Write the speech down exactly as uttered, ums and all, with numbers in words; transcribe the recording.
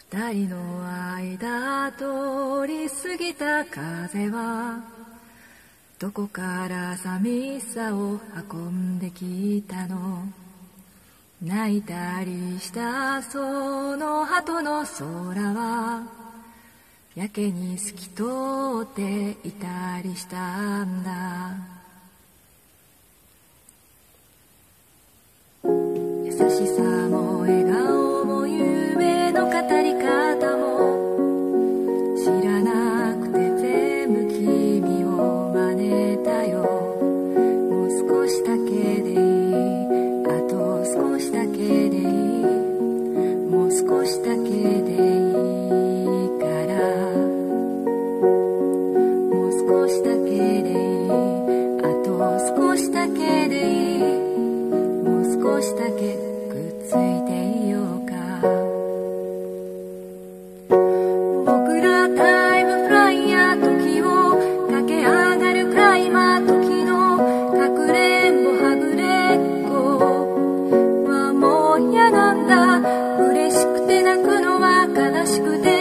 二人の間通り過ぎた風はどこから寂しさを運んできたの。泣いたりしたその後の空はやけに透き通っていたりしたんだ。優しさも笑顔も夢の語り方も知らなくて全部君を真似たよ。もう少しだけでいい、あと少しだけでいい、もう少しだけでいいからもう少しだけでいい、あと少しだけでいい、もう少しだけくっついていようか。僕らタイムフライヤー、時を駆け上がるクライマー、時のかくれんぼはぐれっこはもう嫌なんだ。嬉しくて泣くのは悲しくて